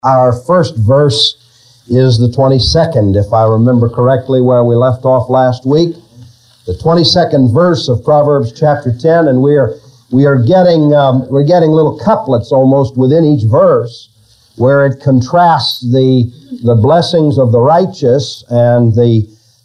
Our first verse is the 22nd, if I remember correctly, where we left off last week. The 22nd verse of Proverbs chapter 10, and we're getting little couplets almost within each verse, where it contrasts the blessings of the righteous and the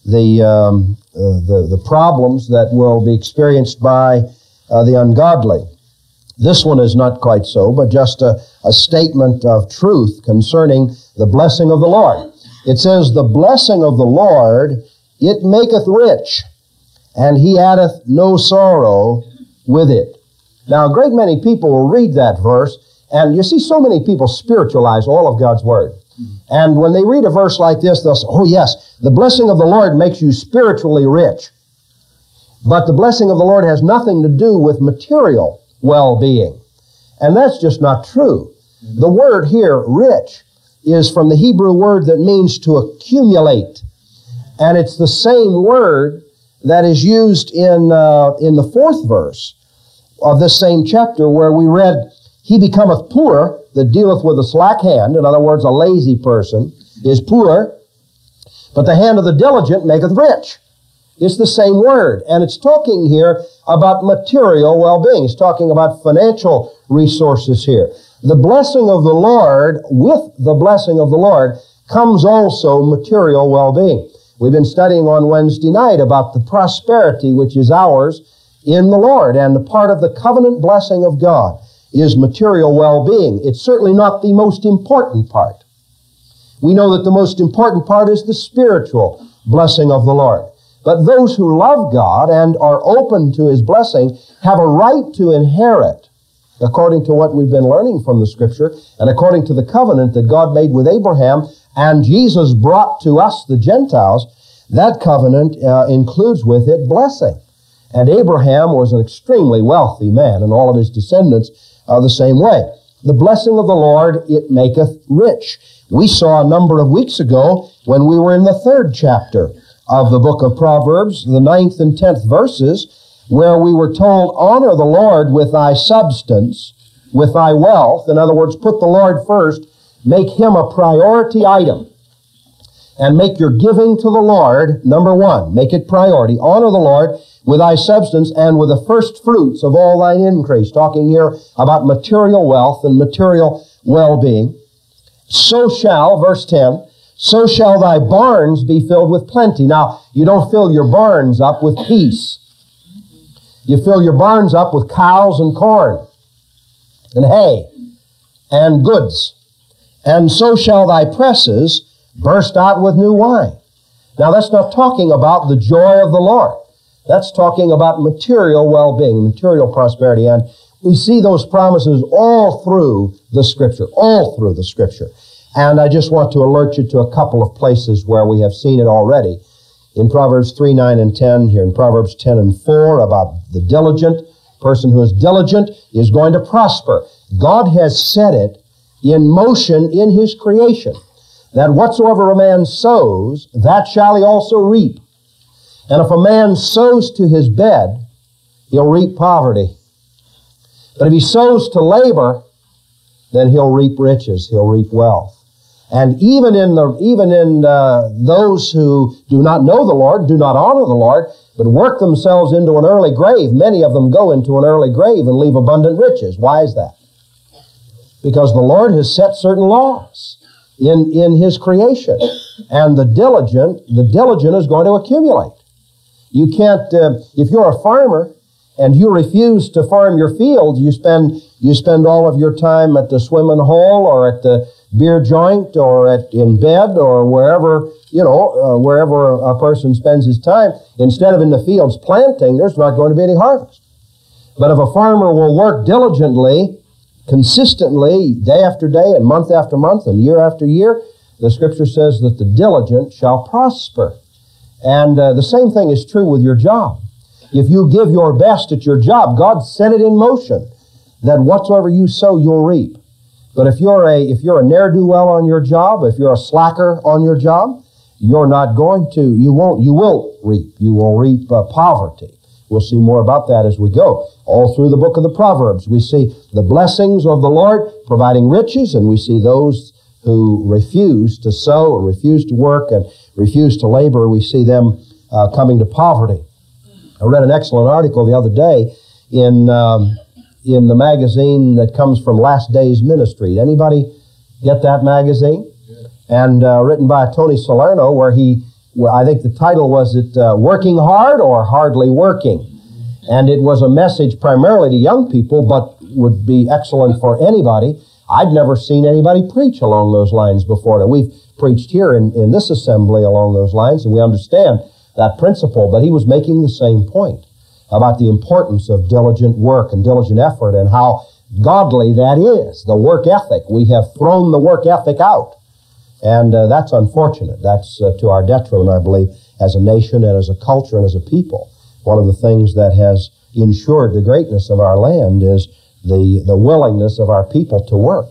problems that will be experienced by the ungodly. This one is not quite so, but just a statement of truth concerning the blessing of the Lord. It says, "The blessing of the Lord, it maketh rich, and he addeth no sorrow with it." Now, a great many people will read that verse, and you see so many people spiritualize all of God's Word. And when they read a verse like this, they'll say, "Oh yes, the blessing of the Lord makes you spiritually rich." But the blessing of the Lord has nothing to do with material well-being. And that's just not true. The word here, rich, is from the Hebrew word that means to accumulate. And it's the same word that is used in the fourth verse of this same chapter, where we read, "He becometh poor that dealeth with a slack hand." In other words, a lazy person is poor, but the hand of the diligent maketh rich. It's the same word, and it's talking here about material well-being. It's talking about financial resources here. The blessing of the Lord, with the blessing of the Lord, comes also material well-being. We've been studying on Wednesday night about the prosperity which is ours in the Lord, and the part of the covenant blessing of God is material well-being. It's certainly not the most important part. We know that the most important part is the spiritual blessing of the Lord. But those who love God and are open to His blessing have a right to inherit, according to what we've been learning from the Scripture, and according to the covenant that God made with Abraham and Jesus brought to us, the Gentiles. That covenant includes with it blessing. And Abraham was an extremely wealthy man, and all of his descendants are the same way. The blessing of the Lord, it maketh rich. We saw a number of weeks ago when we were in the third chapter of the book of Proverbs, the 9th and 10th verses, where we were told, "Honor the Lord with thy substance, with thy wealth." In other words, put the Lord first, make Him a priority item, and make your giving to the Lord, number one, make it priority. Honor the Lord with thy substance and with the first fruits of all thine increase. Talking here about material wealth and material well-being. "So shall," verse 10, "so shall thy barns be filled with plenty." Now, you don't fill your barns up with peace. You fill your barns up with cows and corn and hay and goods. "And so shall thy presses burst out with new wine." Now, that's not talking about the joy of the Lord. That's talking about material well-being, material prosperity. And we see those promises all through the Scripture, And I just want to alert you to a couple of places where we have seen it already. In Proverbs 3, 9, and 10, here in Proverbs 10 and 4, about the diligent. Person who is diligent is going to prosper. God has set it in motion in His creation, that whatsoever a man sows, that shall he also reap. And if a man sows to his bed, he'll reap poverty. But if he sows to labor, then he'll reap riches, he'll reap wealth. And even in those who do not know the Lord, do not honor the Lord, but work themselves into an early grave, many of them go into an early grave and leave abundant riches. Why is that? Because the Lord has set certain laws in His creation. And the diligent is going to accumulate. You can't, if you're a farmer and you refuse to farm your fields, you spend all of your time at the swimming hole or at the beer joint or in bed or wherever a person spends his time. Instead of in the fields planting, there's not going to be any harvest. But if a farmer will work diligently, consistently, day after day and month after month and year after year, the Scripture says that the diligent shall prosper. And the same thing is true with your job. If you give your best at your job, God set it in motion that whatsoever you sow, you'll reap. But if you're a ne'er-do-well on your job, if you're a slacker on your job, you're not going to, you will reap poverty. We'll see more about that as we go. All through the book of the Proverbs, we see the blessings of the Lord providing riches, and we see those who refuse to sow and refuse to work and refuse to labor, we see them coming to poverty. I read an excellent article the other day in the magazine that comes from Last Days Ministry. Anybody get that magazine? And written by Tony Salerno, where I think the title was Working Hard or Hardly Working? And it was a message primarily to young people, but would be excellent for anybody. I'd never seen anybody preach along those lines before. Now, we've preached here in this assembly along those lines, and we understand that principle, but he was making the same point about the importance of diligent work and diligent effort and how godly that is, the work ethic. We have thrown the work ethic out, and that's unfortunate. That's to our detriment, I believe, as a nation and as a culture and as a people. One of the things that has ensured the greatness of our land is the willingness of our people to work.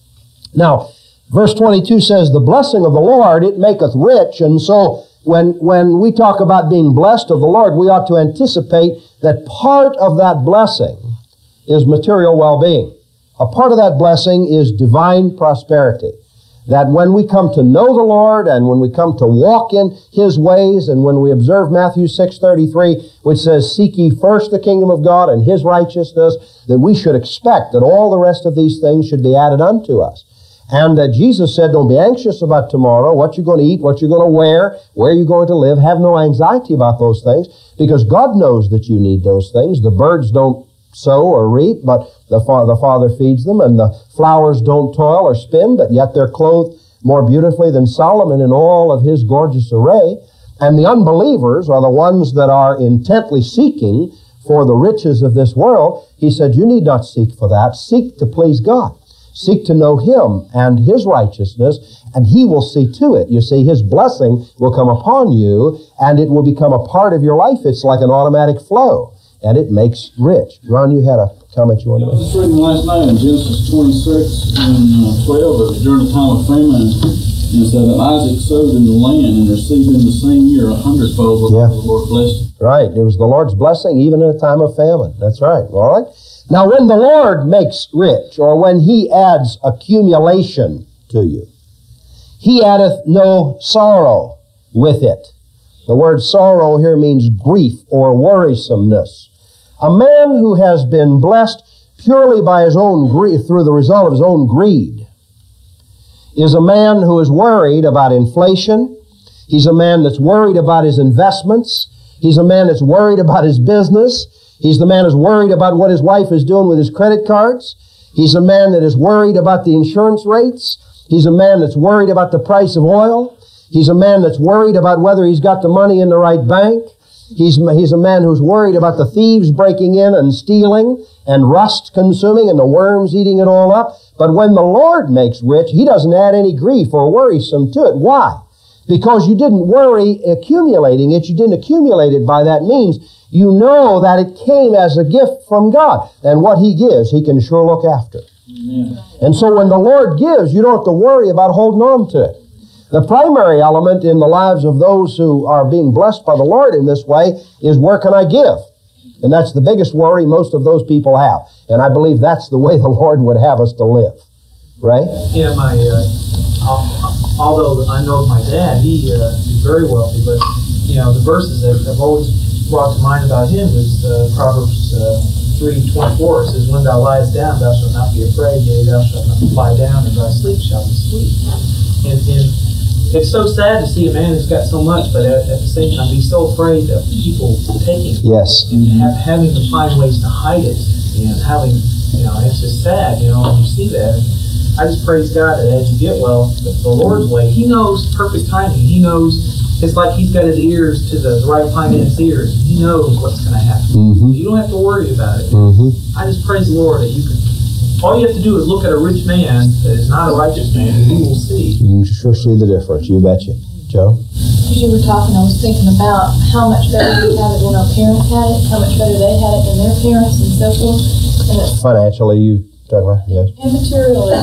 Now, verse 22 says, the blessing of the Lord, it maketh rich. And so when we talk about being blessed of the Lord, we ought to anticipate that part of that blessing is material well-being. A part of that blessing is divine prosperity. That when we come to know the Lord and when we come to walk in His ways and when we observe Matthew 6:33, which says, seek ye first the kingdom of God and His righteousness, that we should expect that all the rest of these things should be added unto us. And that Jesus said, don't be anxious about tomorrow, what you're going to eat, what you're going to wear, where you're going to live. Have no anxiety about those things, because God knows that you need those things. The birds don't sow or reap, but the Father feeds them, and the flowers don't toil or spin, but yet they're clothed more beautifully than Solomon in all of his gorgeous array. And the unbelievers are the ones that are intently seeking for the riches of this world. He said, you need not seek for that. Seek to please God. Seek to know Him and His righteousness, and He will see to it. You see, His blessing will come upon you, and it will become a part of your life. It's like an automatic flow, and it makes rich. Ron, you had a comment you wanted to make? I was just reading last night in Genesis 26 and 12, during the time of famine, it said that Isaac sowed in the land and received in the same year 100-fold what the Lord blessed him. Right. It was the Lord's blessing even in a time of famine. That's right. All right. Now, when the Lord makes rich, or when He adds accumulation to you, He addeth no sorrow with it. The word sorrow here means grief or worrisomeness. A man who has been blessed purely by his own greed, through the result of his own greed, is a man who is worried about inflation. He's a man that's worried about his investments. He's a man that's worried about his business. He's the man who's worried about what his wife is doing with his credit cards. He's a man that is worried about the insurance rates. He's a man that's worried about the price of oil. He's a man that's worried about whether he's got the money in the right bank. He's a man who's worried about the thieves breaking in and stealing and rust consuming and the worms eating it all up. But when the Lord makes rich, He doesn't add any grief or worrisome to it. Why? Because you didn't worry accumulating it. You didn't accumulate it by that means. You know that it came as a gift from God. And what He gives, He can sure look after. Amen. And so when the Lord gives, you don't have to worry about holding on to it. The primary element in the lives of those who are being blessed by the Lord in this way is, where can I give? And that's the biggest worry most of those people have. And I believe that's the way the Lord would have us to live. Right? Yeah, although I know my dad, he's very wealthy, but, the verses that have always brought to mind about him is Proverbs 3:24. It says, when thou liest down, thou shalt not be afraid, yea, thou shalt not lie down, and thy sleep shall be sweet. And it's so sad to see a man who's got so much, but at the same time, he's so afraid of people taking it. Yes. And having to find ways to hide it. And having, it's just sad, when you see that. I just praise God that as you get well, the Lord's way, He knows perfect timing. He knows, it's like He's got His ears to the right finance ears. He knows what's going to happen. Mm-hmm. You don't have to worry about it. Mm-hmm. I just praise the Lord that you can. All you have to do is look at a rich man that is not a righteous man, and you will see. You can sure see the difference. You betcha. Joe? As you were talking, I was thinking about how much better we had it when our parents had it, how much better they had it than their parents, and so forth. And it's financially, you talking about? Yes. And materially,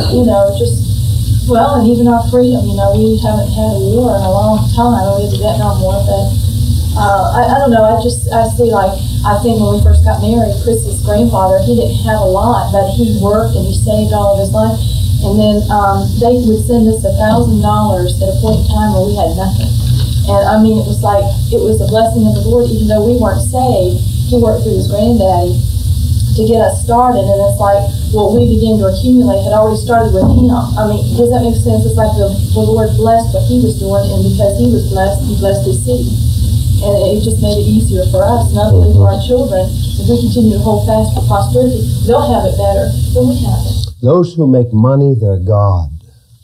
and even our freedom. We haven't had a war in a long time. We had the Vietnam War, but I don't know. I think when we first got married, Chris's grandfather, he didn't have a lot, but he worked and he saved all of his life. And then they would send us $1,000 at a point in time where we had nothing. And I mean, it was a blessing of the Lord, even though we weren't saved. He worked through his granddaddy to get us started. And it's like what we began to accumulate had already started with him. I mean, does that make sense? It's like the Lord blessed what he was doing, and because he was blessed, he blessed his seed. And it just made it easier for us, and I believe for our children. If we continue to hold fast for prosperity, they'll have it better than we have it. Those who make money their God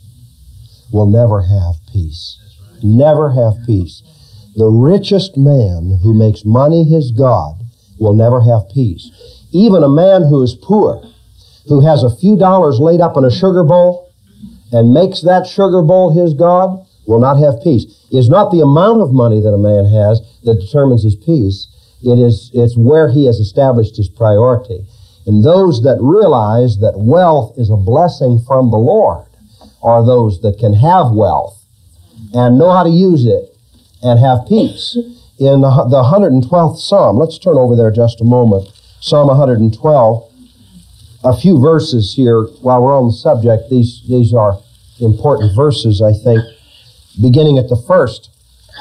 will never have peace. Never have peace. The richest man who makes money his God will never have peace. Even a man who is poor, who has a few dollars laid up in a sugar bowl and makes that sugar bowl his God, will not have peace. It's not the amount of money that a man has that determines his peace. It's where he has established his priority. And those that realize that wealth is a blessing from the Lord are those that can have wealth and know how to use it and have peace. In the 112th Psalm, let's turn over there just a moment. Psalm 112, a few verses here while we're on the subject. These are important verses, I think, beginning at the first.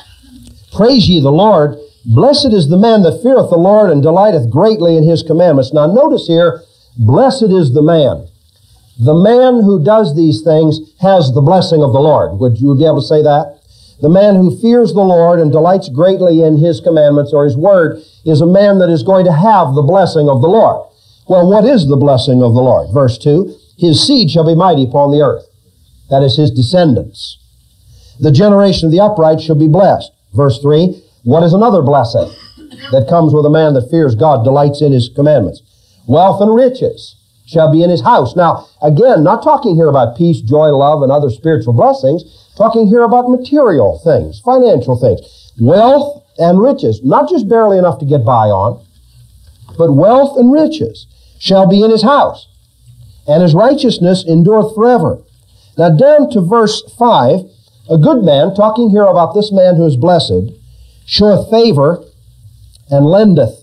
Praise ye the Lord. Blessed is the man that feareth the Lord and delighteth greatly in his commandments. Now notice here, blessed is the man. The man who does these things has the blessing of the Lord. Would you be able to say that? The man who fears the Lord and delights greatly in his commandments or his word is a man that is going to have the blessing of the Lord. Well, what is the blessing of the Lord? Verse 2, his seed shall be mighty upon the earth. That is his descendants. The generation of the upright shall be blessed. Verse 3, what is another blessing that comes with a man that fears God, delights in his commandments? Wealth and riches shall be in his house. Now, again, not talking here about peace, joy, love, and other spiritual blessings, talking here about material things, financial things. Wealth and riches, not just barely enough to get by on, but wealth and riches shall be in his house, and his righteousness endureth forever. Now, down to verse 5, a good man, talking here about this man who is blessed, showeth favor and lendeth.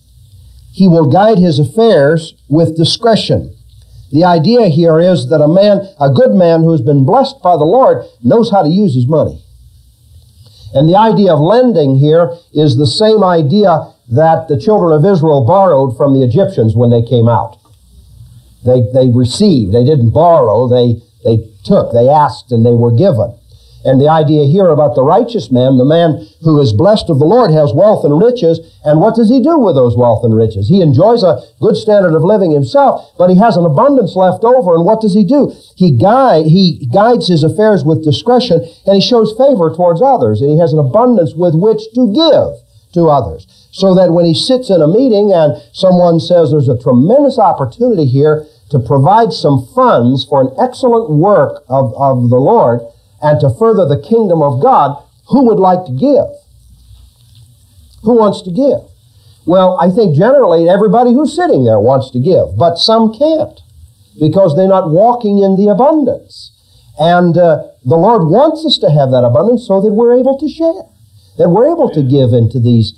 He will guide his affairs with discretion. The idea here is that a good man who has been blessed by the Lord knows how to use his money. And the idea of lending here is the same idea that the children of Israel borrowed from the Egyptians when they came out. They received. They didn't borrow. They took. They asked and they were given. And the idea here about the righteous man, the man who is blessed of the Lord, has wealth and riches. And what does he do with those wealth and riches? He enjoys a good standard of living himself, but he has an abundance left over. And what does he do? He guides his affairs with discretion, and he shows favor towards others. And he has an abundance with which to give to others. So that when he sits in a meeting and someone says there's a tremendous opportunity here to provide some funds for an excellent work of the Lord, and to further the kingdom of God, who would like to give? Who wants to give? Well, I think generally everybody who's sitting there wants to give, but some can't because they're not walking in the abundance. And the Lord wants us to have that abundance so that we're able to share, that we're able to give into these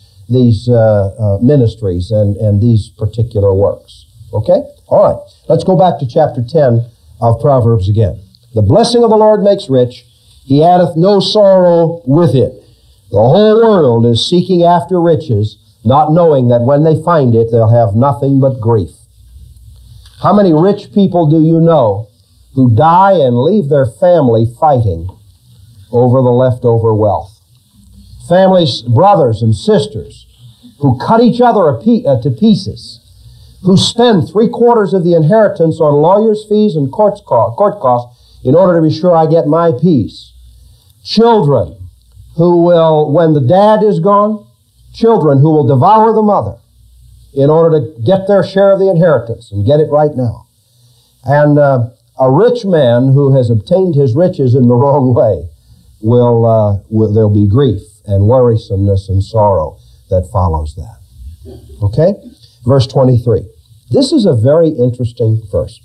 ministries and these particular works. Okay? All right. Let's go back to chapter 10 of Proverbs again. The blessing of the Lord makes rich. He addeth no sorrow with it. The whole world is seeking after riches, not knowing that when they find it, they'll have nothing but grief. How many rich people do you know who die and leave their family fighting over the leftover wealth? Families, brothers and sisters, who cut each other to pieces, who spend 3/4 of the inheritance on lawyers' fees and court costs in order to be sure I get my piece. Children who will, when the dad is gone, children who will devour the mother in order to get their share of the inheritance and get it right now. And a rich man who has obtained his riches in the wrong way there'll be grief and worrisomeness and sorrow that follows that. Okay? Verse 23. This is a very interesting verse.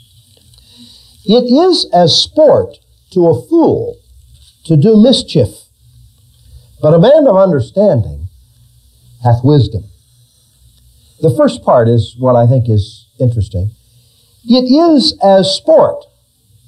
It is as sport to a fool to do mischief, but a man of understanding hath wisdom. The first part is what I think is interesting. It is as sport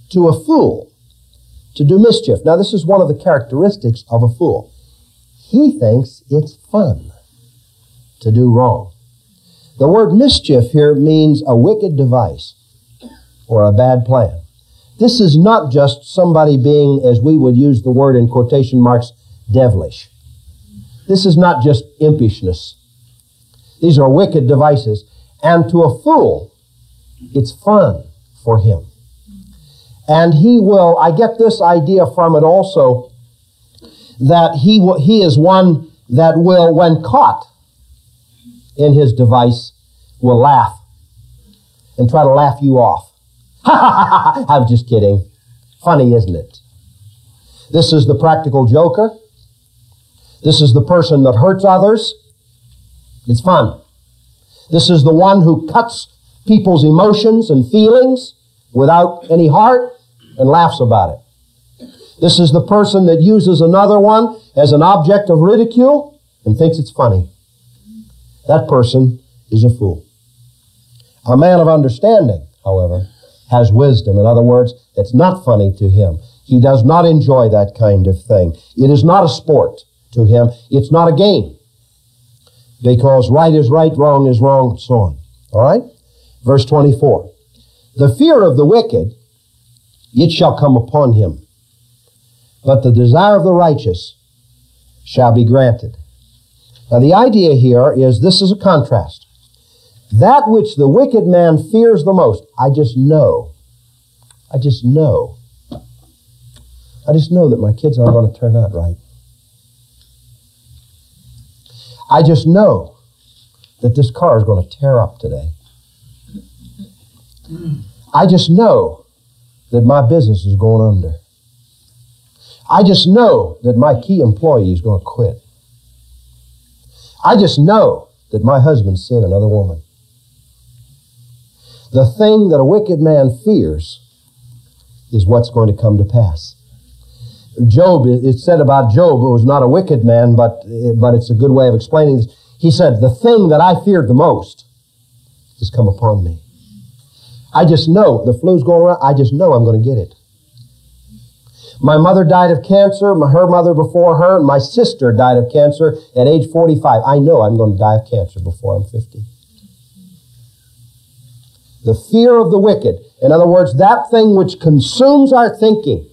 to a fool to do mischief. Now, this is one of the characteristics of a fool. He thinks it's fun to do wrong. The word mischief here means a wicked device or a bad plan. This is not just somebody being, as we would use the word in quotation marks, devilish. This is not just impishness. These are wicked devices. And to a fool, it's fun for him. And he will, I get this idea from it also, that he is one that will, when caught in his device, will laugh and try to laugh you off. I'm just kidding. Funny, isn't it? This is the practical joker. This is the person that hurts others. It's fun. This is the one who cuts people's emotions and feelings without any heart and laughs about it. This is the person that uses another one as an object of ridicule and thinks it's funny. That person is a fool. A man of understanding, however, has wisdom. In other words, it's not funny to him. He does not enjoy that kind of thing. It is not a sport to him. It's not a game. Because right is right, wrong is wrong, and so on. All right? Verse 24. The fear of the wicked, it shall come upon him, but the desire of the righteous shall be granted. Now the idea here is, this is a contrast. That which the wicked man fears the most, I just know that my kids aren't going to turn out right. I just know that this car is going to tear up today. I just know that my business is going under. I just know that my key employee is going to quit. I just know that my husband's seeing another woman. The thing that a wicked man fears is what's going to come to pass. Job, it's said about Job, who was not a wicked man, but it's a good way of explaining this. He said, the thing that I feared the most has come upon me. I just know the flu's going around. I just know I'm going to get it. My mother died of cancer, her mother before her, and my sister died of cancer at age 45. I know I'm going to die of cancer before I'm 50. The fear of the wicked. In other words, that thing which consumes our thinking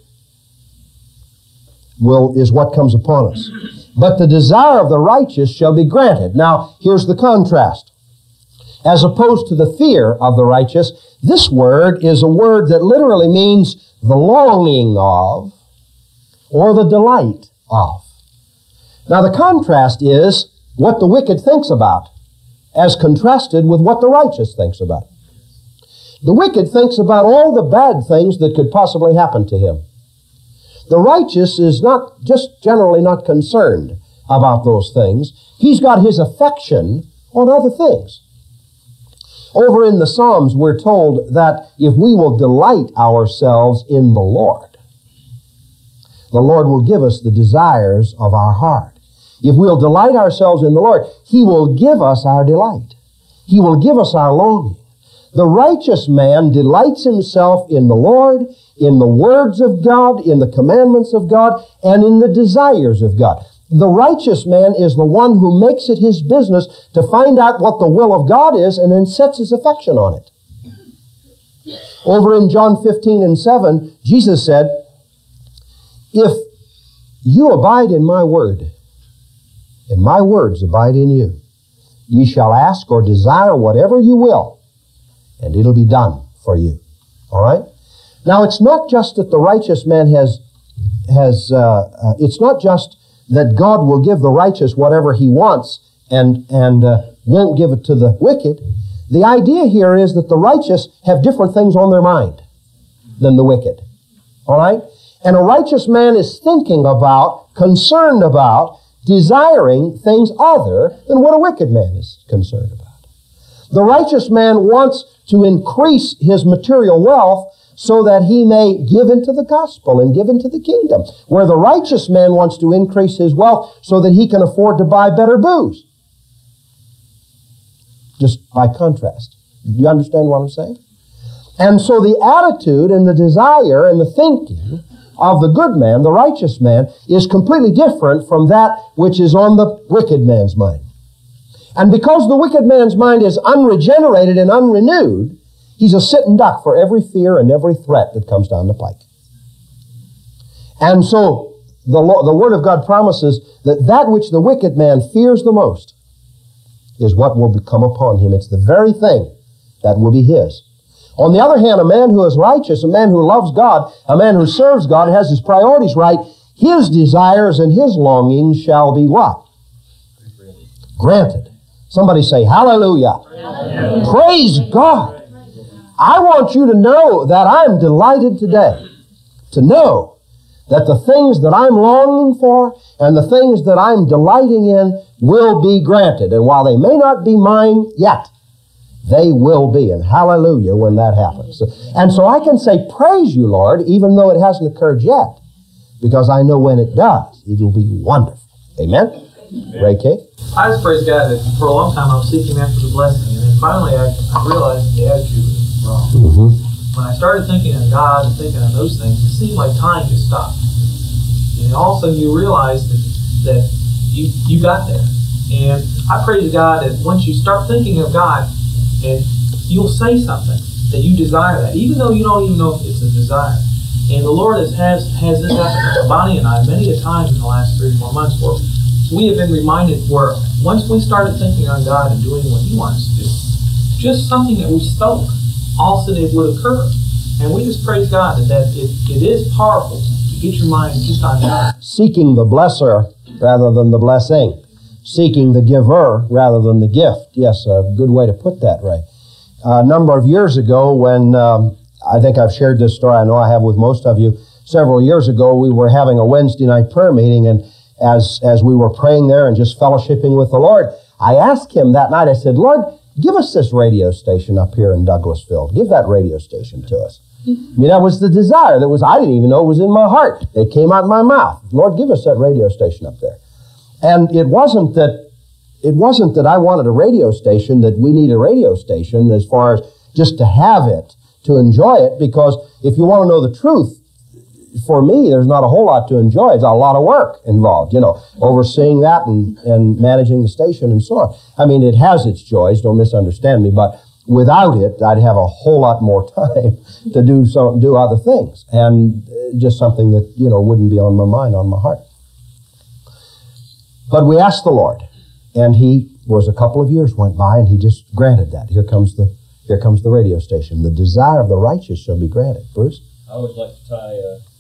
is what comes upon us. But the desire of the righteous shall be granted. Now, here's the contrast. As opposed to the fear of the righteous, this word is a word that literally means the longing of or the delight of. Now, the contrast is what the wicked thinks about as contrasted with what the righteous thinks about. The wicked thinks about all the bad things that could possibly happen to him. The righteous is not just generally not concerned about those things. He's got his affection on other things. Over in the Psalms, we're told that if we will delight ourselves in the Lord will give us the desires of our heart. If we'll delight ourselves in the Lord, He will give us our delight. He will give us our longing. The righteous man delights himself in the Lord, in the words of God, in the commandments of God, and in the desires of God. The righteous man is the one who makes it his business to find out what the will of God is and then sets his affection on it. Over in John 15:7, Jesus said, if you abide in my word, and my words abide in you, ye shall ask or desire whatever you will, and it'll be done for you. All right? Now, it's not just that the righteous man it's not just that God will give the righteous whatever He wants and won't give it to the wicked. The idea here is that the righteous have different things on their mind than the wicked. All right? And a righteous man is thinking about, concerned about, desiring things other than what a wicked man is concerned about. The righteous man wants to increase his material wealth so that he may give into the gospel and give into the kingdom. Where the righteous man wants to increase his wealth so that he can afford to buy better booze. Just by contrast. Do you understand what I'm saying? And so the attitude and the desire and the thinking of the good man, the righteous man, is completely different from that which is on the wicked man's mind. And because the wicked man's mind is unregenerated and unrenewed, he's a sitting duck for every fear and every threat that comes down the pike. And so the Word of God promises that that which the wicked man fears the most is what will come upon him. It's the very thing that will be his. On the other hand, a man who is righteous, a man who loves God, a man who serves God, has his priorities right, his desires and his longings shall be what? Granted. Somebody say, hallelujah. Hallelujah. Praise God. I want you to know that I'm delighted today to know that the things that I'm longing for and the things that I'm delighting in will be granted. And while they may not be mine yet, they will be. And hallelujah when that happens. And so I can say, praise you, Lord, even though it hasn't occurred yet, because I know when it does, it'll be wonderful. Amen? Ray K? I just praise God that for a long time I was seeking after the blessing, and then finally I realized the attitude was wrong. Mm-hmm. When I started thinking of God and thinking of those things, it seemed like time just stopped. And all of a sudden you realize that you got there. And I praise God that once you start thinking of God, and you'll say something that you desire that, even though you don't even know if it's a desire. And the Lord has this happen to Bonnie and I many a time in the last 3 or 4 months where we have been reminded where once we started thinking on God and doing what He wants to do, just something that we spoke, all of a sudden it would occur. And we just praise God that it is powerful to get your mind just on God. Seeking the blesser rather than the blessing. Seeking the giver rather than the gift. Yes, a good way to put that, Ray. A number of years ago when, I think I've shared this story, I know I have with most of you, several years ago we were having a Wednesday night prayer meeting, and as we were praying there and just fellowshipping with the Lord, I asked Him that night, I said, Lord, give us this radio station up here in Douglasville. Give that radio station to us. I mean, that was the desire. I didn't even know it was in my heart. It came out of my mouth. Lord, give us that radio station up there. And it wasn't that I wanted a radio station, that we need a radio station as far as just to have it, to enjoy it, because if you want to know the truth, for me, there's not a whole lot to enjoy. There's a lot of work involved, overseeing that and managing the station and so on. I mean, it has its joys, don't misunderstand me, but without it, I'd have a whole lot more time to do other things, and just something that, wouldn't be on my mind, on my heart. But we asked the Lord, and He was a couple of years went by, and He just granted that. Here comes the radio station. The desire of the righteous shall be granted. Bruce? I would like to tie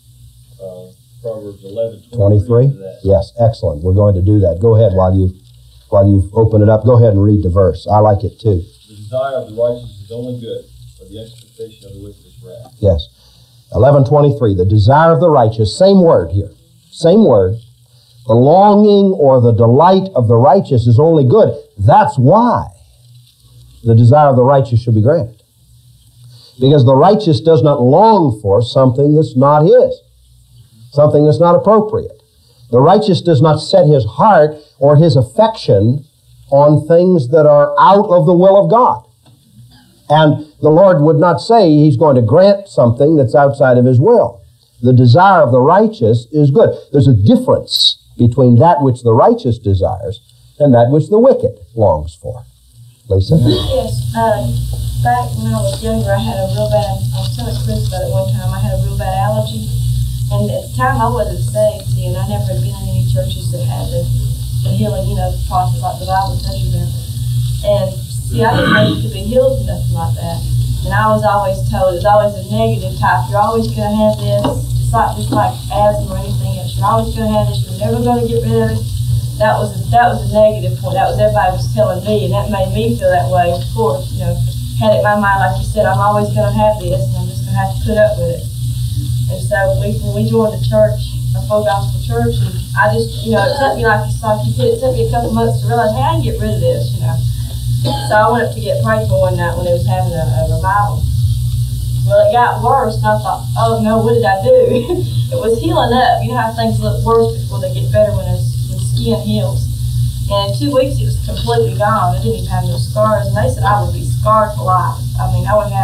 Proverbs 11:23 to that. Yes, excellent. We're going to do that. Go ahead while you open it up. Go ahead and read the verse. I like it too. The desire of the righteous is only good, but the expectation of the wicked is wrath. Yes. 11:23. The desire of the righteous. Same word here. Same word. The longing or the delight of the righteous is only good. That's why the desire of the righteous should be granted. Because the righteous does not long for something that's not his, something that's not appropriate. The righteous does not set his heart or his affection on things that are out of the will of God. And the Lord would not say He's going to grant something that's outside of His will. The desire of the righteous is good. There's a difference between that which the righteous desires and that which the wicked longs for. Lisa? Yes. Back when I was younger, I was telling Chris about it one time, I had a real bad allergy. And at the time, I wasn't saved, and I never had been in any churches that had the healing, process like the Bible touches them. And see, I didn't know you could be healed from nothing like that. And I was always told, it was always a negative type. You're always going to have this. It's like just like asthma or anything else. You're always going to have this. You're never going to get rid of it. That was a negative point. That was everybody was telling me, and that made me feel that way. Of course, had it in my mind, like you said, I'm always going to have this, and I'm just going to have to put up with it. And so when we joined the church, a full gospel church, and I just, it took me, like you said, it took me a couple months to realize, hey, I can get rid of this, So I went up to get prayed for one night when they was having a revival. Well, it got worse, and I thought, oh no, what did I do? It was healing up. You know how things look worse before they get better when the skin heals. And in 2 weeks, it was completely gone. I didn't even have no scars. And they said I would be scarred for life. I mean, I would have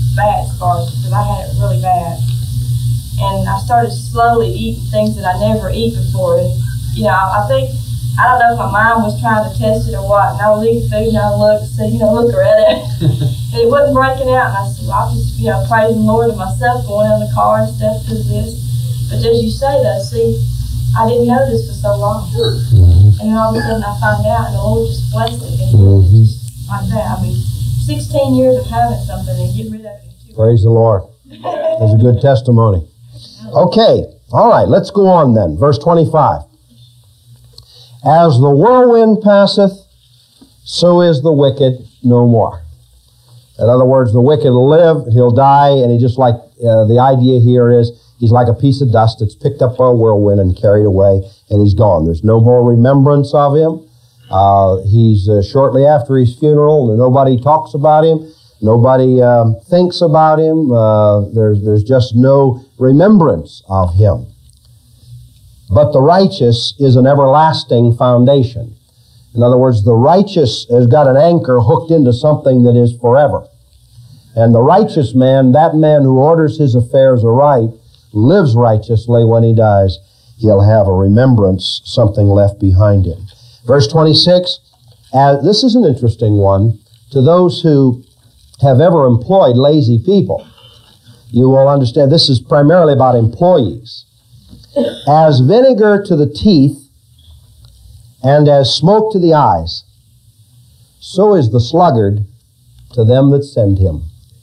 bad scars because I had it really bad. And I started slowly eating things that I never eat before. And, you know, I think, I don't know if my mind was trying to test it or what. And I was eating food and I looked and said, you know, look at it. And it wasn't breaking out. And I said, well, I was just, you know, praising the Lord to myself, going in the car and stuff because of this. But as you say, though, see, I didn't know this for so long. And then all of a sudden I find out and the Lord just blessed it. And just like that. I mean, 16 years of having something and getting rid of it. Praise the Lord. That's a good testimony. Okay, all right, let's go on then. Verse 25. As the whirlwind passeth, so is the wicked no more. In other words, the wicked will live, he'll die, and he just like, the idea here is, he's like a piece of dust that's picked up by a whirlwind and carried away, and he's gone. There's no more remembrance of him. He's shortly after his funeral, and nobody talks about him. Nobody thinks about him. There's just no remembrance of him. But the righteous is an everlasting foundation. In other words, the righteous has got an anchor hooked into something that is forever. And the righteous man, that man who orders his affairs aright, lives righteously when he dies, he'll have a remembrance, something left behind him. Verse 26, this is an interesting one. To those who have ever employed lazy people, you will understand this is primarily about employees. As vinegar to the teeth and as smoke to the eyes, so is the sluggard to them that send him.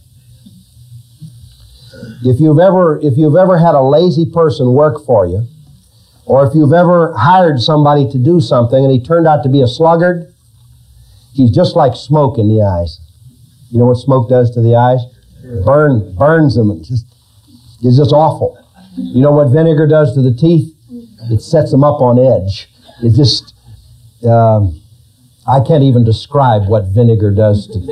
If you've ever had a lazy person work for you, or if you've ever hired somebody to do something and he turned out to be a sluggard, he's just like smoke in the eyes. You know what smoke does to the eyes? Burns them. It's just awful. You know what vinegar does to the teeth? It sets them up on edge. It just, I can't even describe what vinegar does to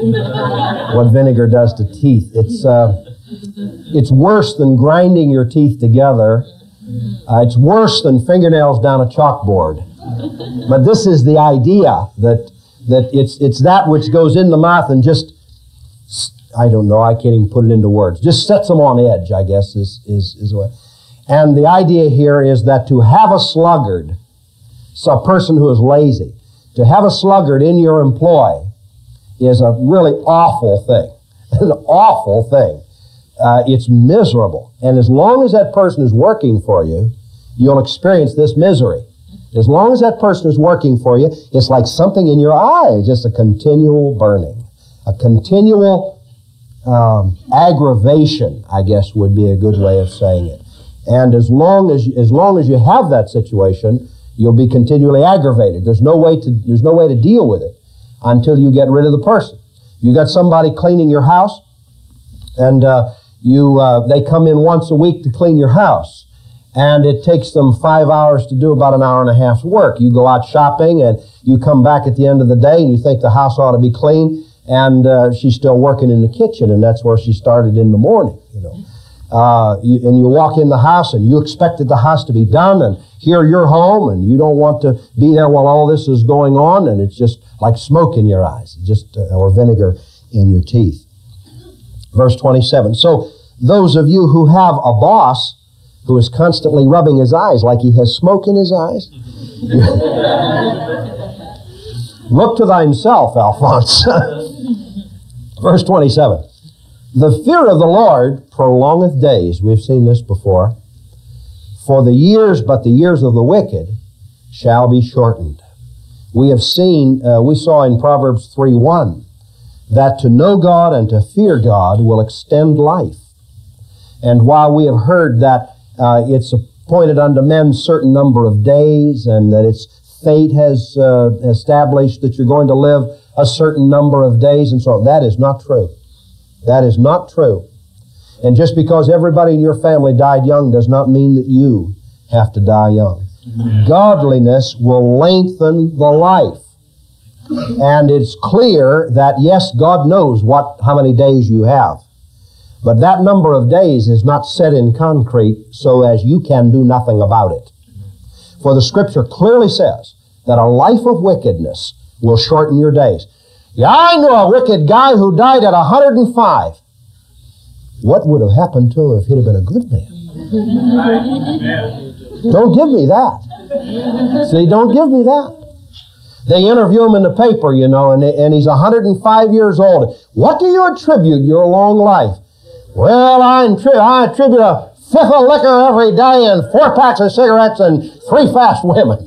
teeth. It's worse than grinding your teeth together. It's worse than fingernails down a chalkboard. But this is the idea that it's that which goes in the mouth and just, I don't know, I can't even put it into words. Just sets them on edge, I guess, is what. And the idea here is that to have a sluggard, so a person who is lazy, to have a sluggard in your employ is a really awful thing. An awful thing. It's miserable. And as long as that person is working for you, you'll experience this misery. As long as that person is working for you, it's like something in your eye, just a continual burning. A continual aggravation, I guess would be a good way of saying it. And as long as you have that situation, you'll be continually aggravated. There's no way to deal with it until you get rid of the person. You got somebody cleaning your house, and they come in once a week to clean your house, and it takes them 5 hours to do about an hour and a half's work. You go out shopping, and you come back at the end of the day, and you think the house ought to be clean, and she's still working in the kitchen, and that's where she started in the morning, you know. And you walk in the house and you expected the house to be done, and here you're home and you don't want to be there while all this is going on, and it's just like smoke in your eyes, or vinegar in your teeth. Verse 27. So those of you who have a boss who is constantly rubbing his eyes like he has smoke in his eyes, look to thyself, Alphonse. Verse 27. The fear of the Lord prolongeth days. We've seen this before. But the years of the wicked shall be shortened. We saw in Proverbs 3:1 that to know God and to fear God will extend life. And while we have heard that it's appointed unto men certain number of days, and that its fate has established that you're going to live a certain number of days, and so on, that is not true. That is not true. And just because everybody in your family died young does not mean that you have to die young. Godliness will lengthen the life. And it's clear that, yes, God knows how many days you have. But that number of days is not set in concrete so as you can do nothing about it. For the Scripture clearly says that a life of wickedness will shorten your days. Yeah, I know a wicked guy who died at 105. what would have happened to him if he'd have been a good man? Don't give me that. See, don't give me that. They interview him in the paper, you know, and he's 105 years old. What do you attribute your long life? Well, I attribute a fifth of liquor every day and 4 packs of cigarettes and 3 fast women.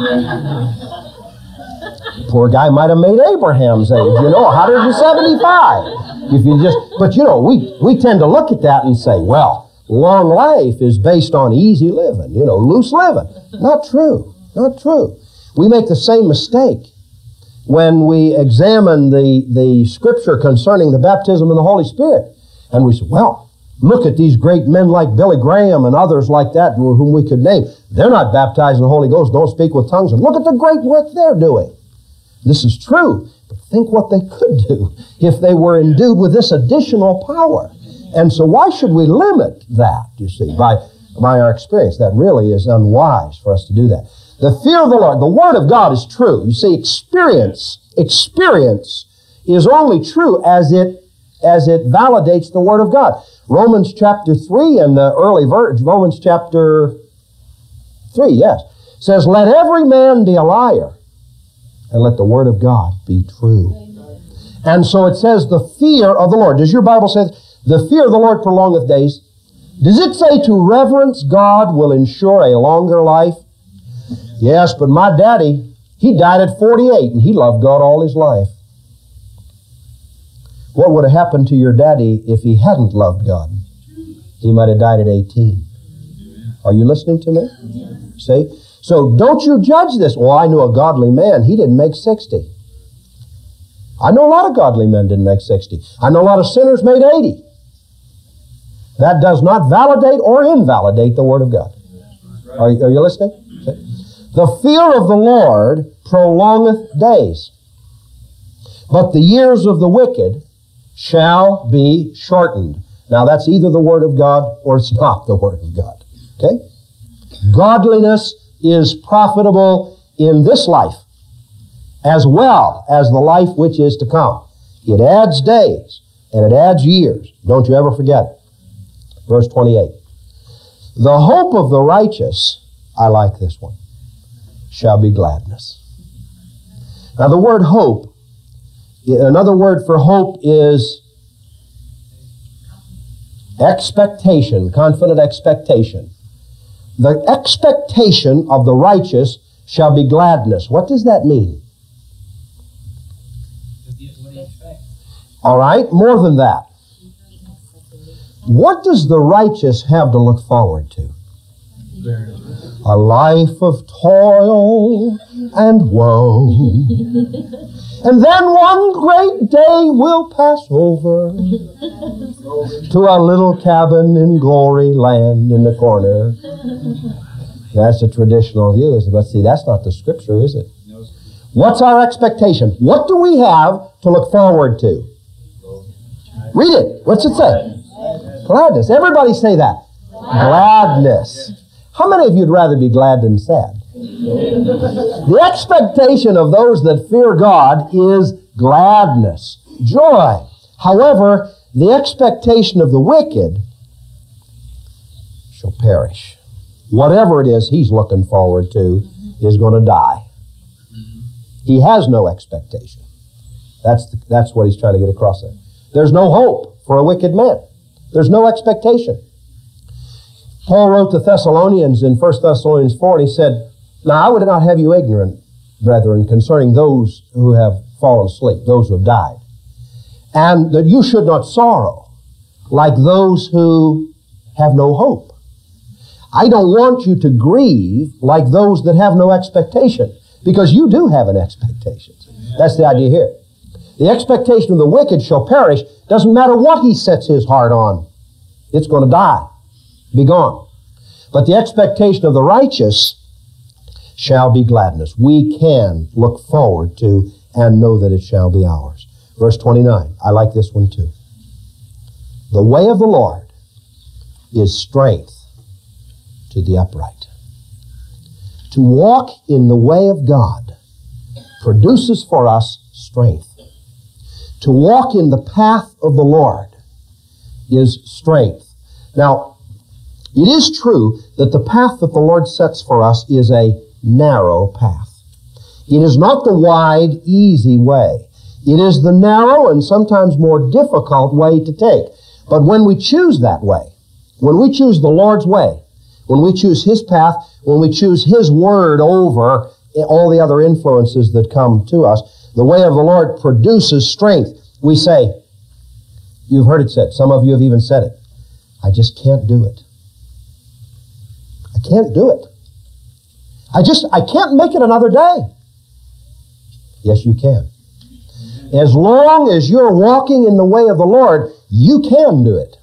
Poor guy might have made Abraham's age, you know, 175. But you know, we tend to look at that and say, well, long life is based on easy living, you know, loose living. Not true. Not true. We make the same mistake when we examine the Scripture concerning the baptism of the Holy Spirit. And we say, well, look at these great men like Billy Graham and others like that whom we could name. They're not baptized in the Holy Ghost, don't speak with tongues, and look at the great work they're doing. This is true, but think what they could do if they were endued with this additional power. And so why should we limit that, you see, by our experience? That really is unwise for us to do that. The fear of the Lord, the Word of God is true. You see, experience is only true as it validates the Word of God. Romans chapter 3 and the early verse, Romans chapter 3, yes, says, let every man be a liar, and let the Word of God be true. And so it says the fear of the Lord. Does your Bible say the fear of the Lord prolongeth days? Does it say to reverence God will ensure a longer life? Yes, but my daddy, he died at 48 and he loved God all his life. What would have happened to your daddy if he hadn't loved God? He might have died at 18. Are you listening to me? See? So don't you judge this. Well, I knew a godly man. He didn't make 60. I know a lot of godly men didn't make 60. I know a lot of sinners made 80. That does not validate or invalidate the Word of God. Are you listening? See? The fear of the Lord prolongeth days, but the years of the wicked shall be shortened. Now that's either the Word of God or it's not the Word of God. Okay? Godliness is profitable in this life as well as the life which is to come. It adds days and it adds years. Don't you ever forget it. Verse 28. The hope of the righteous, I like this one, shall be gladness. Now the word hope, another word for hope is expectation, confident expectation. The expectation of the righteous shall be gladness. What does that mean? All right, more than that. What does the righteous have to look forward to? A life of toil and woe. And then one great day will pass over to a little cabin in glory land in the corner. That's a traditional view, isn't it? But see, that's not the Scripture, is it? What's our expectation? What do we have to look forward to? Read it. What's it say? Gladness. Everybody say that. Gladness. How many of you would rather be glad than sad? The expectation of those that fear God is gladness, joy. However, the expectation of the wicked shall perish. Whatever it is he's looking forward to is going to die. He has no expectation. That's what he's trying to get across there. There's no hope for a wicked man. There's no expectation. Paul wrote to Thessalonians in 1 Thessalonians 4, and he said, now I would not have you ignorant, brethren, concerning those who have fallen asleep, those who have died, and that you should not sorrow like those who have no hope. I don't want you to grieve like those that have no expectation, because you do have an expectation. That's the idea here. The expectation of the wicked shall perish. Doesn't matter what he sets his heart on. It's going to die. Be gone. But the expectation of the righteous shall be gladness. We can look forward to and know that it shall be ours. Verse 29. I like this one too. The way of the Lord is strength to the upright. To walk in the way of God produces for us strength. To walk in the path of the Lord is strength. Now, it is true that the path that the Lord sets for us is a narrow path. It is not the wide, easy way. It is the narrow and sometimes more difficult way to take. But when we choose that way, when we choose the Lord's way, when we choose His path, when we choose His Word over all the other influences that come to us, the way of the Lord produces strength. We say, you've heard it said, some of you have even said it, I just can't do it. I can't do it. I can't make it another day. Yes, you can. As long as you're walking in the way of the Lord, you can do it.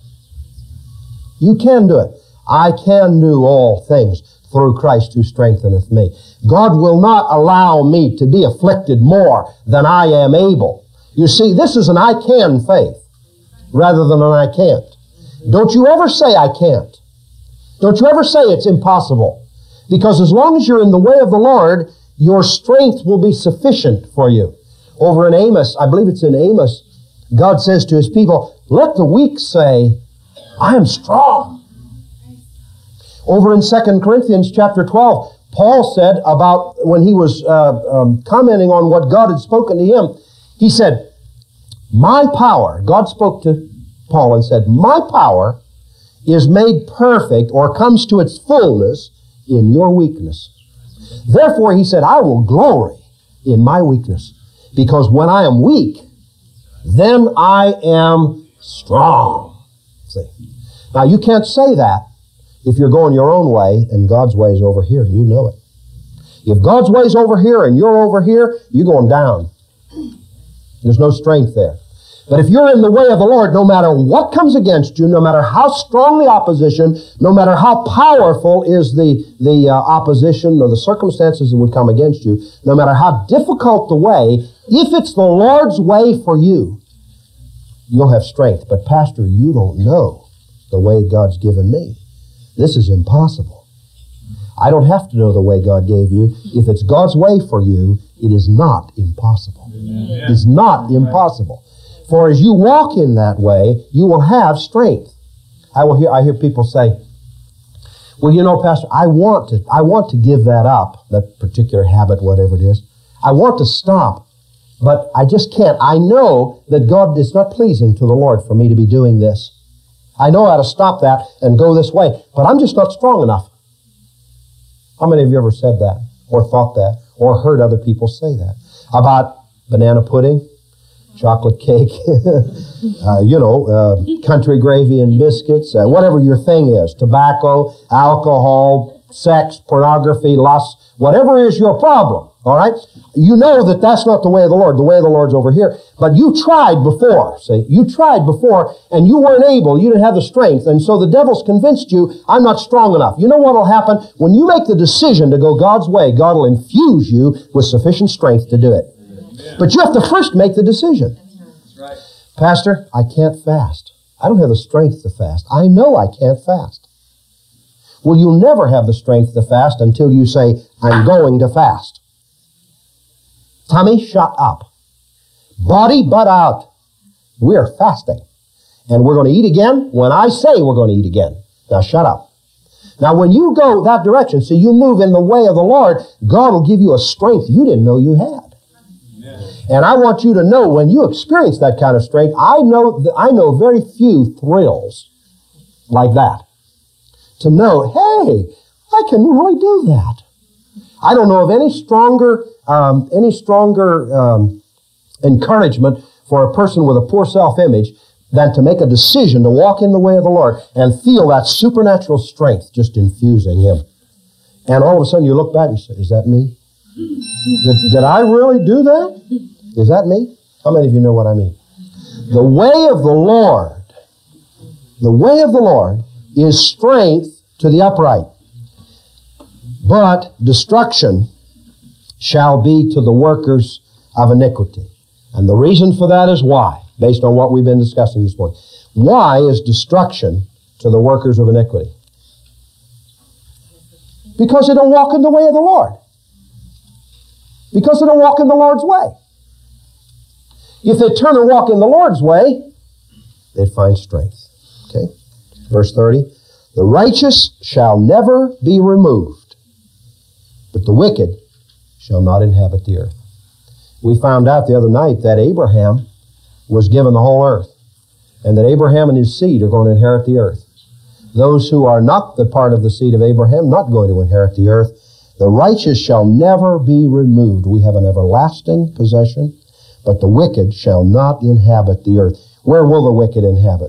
You can do it. I can do all things through Christ who strengtheneth me. God will not allow me to be afflicted more than I am able. You see, this is an I can faith rather than an I can't. Don't you ever say I can't. Don't you ever say it's impossible. Because as long as you're in the way of the Lord, your strength will be sufficient for you. Over in Amos, I believe it's in Amos, God says to His people, let the weak say, I am strong. Over in 2 Corinthians chapter 12, Paul said about when he was commenting on what God had spoken to him, he said, my power, God spoke to Paul and said, my power is made perfect or comes to its fullness in your weakness. Therefore, he said, I will glory in my weakness, because when I am weak, then I am strong. See? Now, you can't say that if you're going your own way and God's way is over here, and you know it. If God's way is over here and you're over here, you're going down. There's no strength there. But if you're in the way of the Lord, no matter what comes against you, no matter how strong the opposition, no matter how powerful is the opposition or the circumstances that would come against you, no matter how difficult the way, if it's the Lord's way for you, you'll have strength. But Pastor, you don't know the way God's given me. This is impossible. I don't have to know the way God gave you. If it's God's way for you, it is not impossible. It is not impossible. For as you walk in that way, you will have strength. I hear people say, well, you know, Pastor, I want to give that up, that particular habit, whatever it is. I want to stop, but I just can't. I know that God is not pleasing to the Lord for me to be doing this. I know how to stop that and go this way, but I'm just not strong enough. How many of you ever said that, or thought that, or heard other people say that? About banana pudding, chocolate cake, country gravy and biscuits, whatever your thing is, tobacco, alcohol, sex, pornography, lust, whatever is your problem, all right? You know that that's not the way of the Lord. The way of the Lord's over here. But you tried before, see? You tried before, and you weren't able. You didn't have the strength. And so the devil's convinced you, I'm not strong enough. You know what will happen? When you make the decision to go God's way, God will infuse you with sufficient strength to do it. But you have to first make the decision. That's right. Pastor, I can't fast. I don't have the strength to fast. I know I can't fast. Well, you'll never have the strength to fast until you say, I'm going to fast. Tummy, shut up. Body, butt out. We're fasting. And we're going to eat again when I say we're going to eat again. Now shut up. Now when you go that direction, so you move in the way of the Lord, God will give you a strength you didn't know you had. And I want you to know, when you experience that kind of strength, I know very few thrills like that. To know, hey, I can really do that. I don't know of any stronger encouragement for a person with a poor self-image than to make a decision to walk in the way of the Lord and feel that supernatural strength just infusing him. And all of a sudden you look back and say, is that me? Did I really do that? Is that me? How many of you know what I mean? The way of the Lord is strength to the upright, but destruction shall be to the workers of iniquity. And the reason for that is why, based on what we've been discussing this morning. Why is destruction to the workers of iniquity? Because they don't walk in the way of the Lord. Because they don't walk in the Lord's way. If they turn and walk in the Lord's way, they'd find strength. Okay. Verse 30. The righteous shall never be removed, but the wicked shall not inhabit the earth. We found out the other night that Abraham was given the whole earth, and that Abraham and his seed are going to inherit the earth. Those who are not the part of the seed of Abraham, not going to inherit the earth. The righteous shall never be removed. We have an everlasting possession, but the wicked shall not inhabit the earth. Where will the wicked inhabit?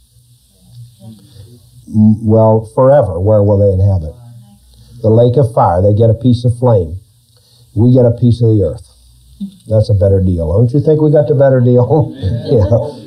Well, forever. Where will they inhabit? The lake of fire. They get a piece of flame. We get a piece of the earth. That's a better deal. Don't you think we got the better deal? Yeah.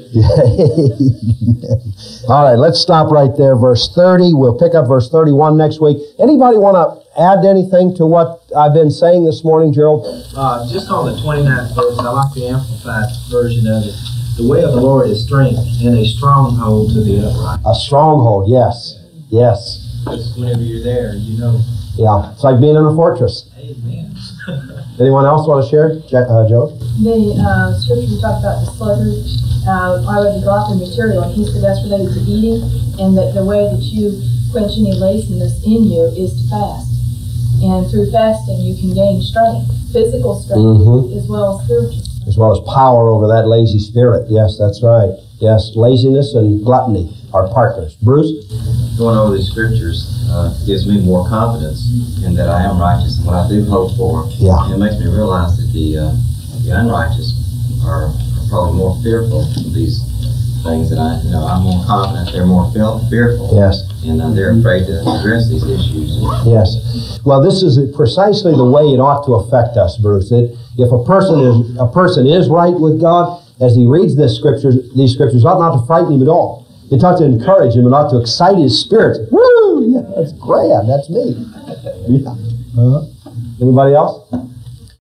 All right, let's stop right there. Verse 30. We'll pick up verse 31 next week. Anybody want to add anything to what I've been saying this morning, Gerald? Just on the 29th verse, I like the Amplified version of it. The way of the Lord is strength and a stronghold to the upright. A stronghold, yes. Yes. Because whenever you're there, you know. Yeah, it's like being in a fortress. Amen. Anyone else want to share? Joe? The scripture you talked about, the sluggard, I would drop the material, and he said that's related to eating, and that the way that you quench any laziness in you is to fast. And through fasting, you can gain strength, physical strength, as well as spiritual strength. As well as power over that lazy spirit. Yes, that's right. Yes, laziness and gluttony are partners. Bruce? Going over these scriptures gives me more confidence in that I am righteous and what I do hope for. Yeah. And it makes me realize that the unrighteous are probably more fearful of these things that I'm more confident they're more fearful. Yes. And they're afraid to address these issues. Yes. Well, this is precisely the way it ought to affect us, Bruce. If a person is right with God, as he reads these scriptures ought not to frighten him at all. It ought to encourage him and ought to excite his spirit. Woo! Yeah, that's grand. That's me. Yeah. Anybody else?